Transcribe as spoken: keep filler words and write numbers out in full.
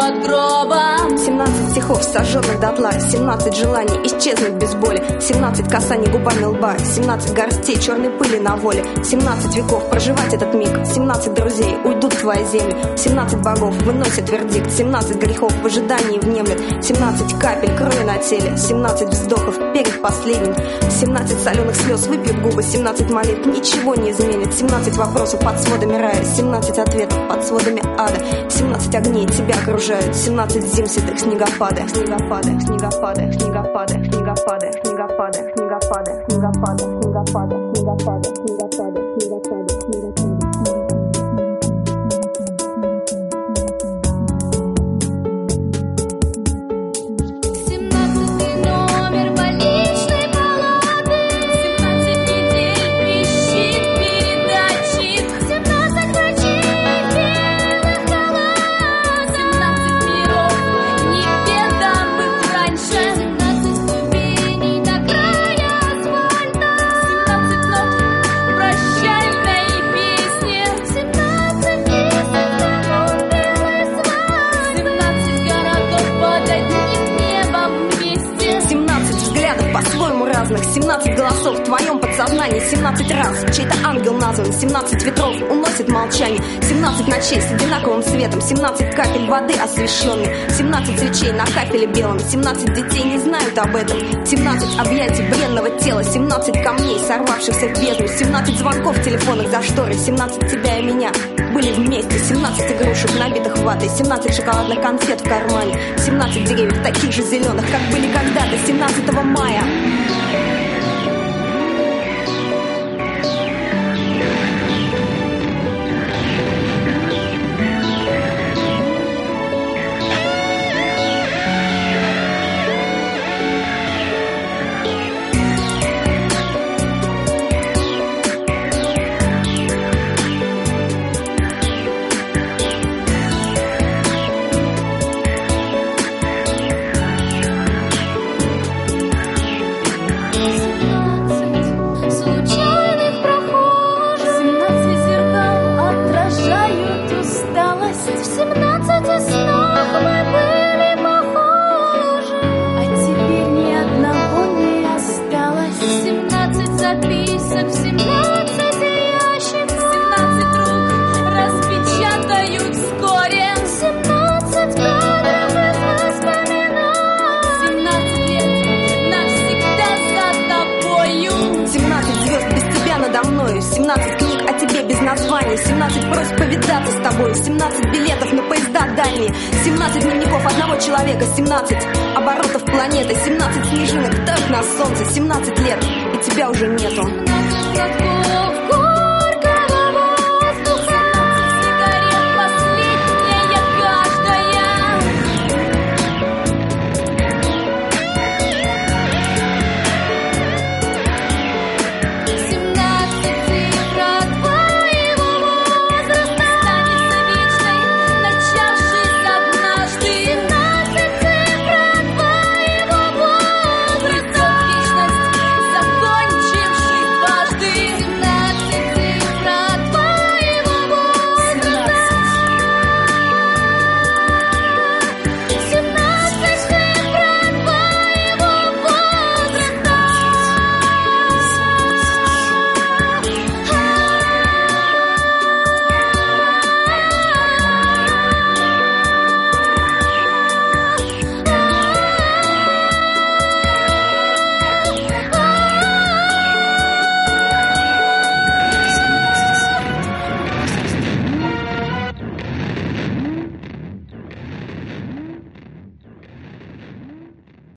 под гробом. Семнадцать стихов, сожженных дотла. Семнадцать желаний исчезнуть без боли. Семнадцать касаний губами лба. Семнадцать горстей черной пыли на воле. Семнадцать веков проживать этот миг. Семнадцать друзей уйдут в твои земли. Семнадцать богов выносят вердикт. Семнадцать грехов в ожидании внемлет. Семнадцать капель крови на теле. Семнадцать вздохов перед последним. Семнадцать соленых слез выпьют губы. Семнадцать молитв ничего не изменит. Семнадцать вопросов под сводами рая. Семнадцать ответов под сводами ада. Семнадцать огней тебя окружают. Семнадцать зим святых снегопады. Снегопады, снегопады, снегопады, снегопады, снегопады, снегопады, снегопады, снегопады, снегопады, снегопады, снегопады, снегопады. Семнадцать голосов в твоем подсознании. Семнадцать раз чей-то ангел назван. Семнадцать ветров уносит молчание. Семнадцать ночей с одинаковым светом. Семнадцать капель воды освещенных. Семнадцать свечей на кафеле белом. Семнадцать детей не знают об этом. Семнадцать объятий бренного тела. Семнадцать камней, сорвавшихся в бездну. Семнадцать звонков в телефонах за шторой. Семнадцать тебя и меня были вместе. Семнадцать игрушек, набитых ватой. Семнадцать шоколадных конфет в кармане. Семнадцать деревьев таких же зеленых, как были когда-то. Семнадцатого мая. Записок, семнадцать ящиков, семнадцать рук распечатают вскоре. Семнадцать кадров из воспоминаний. Семнадцать лет навсегда за тобою. Семнадцать звезд без тебя надо мною. Семнадцать книг о тебе без названий. Семнадцать просьб повидаться с тобой. Семнадцать билетов на поезда дальние. Семнадцать дневников одного человека. Семнадцать оборотов планеты. Семнадцать снежинок так на солнце. Семнадцать лет, и тебя уже нету.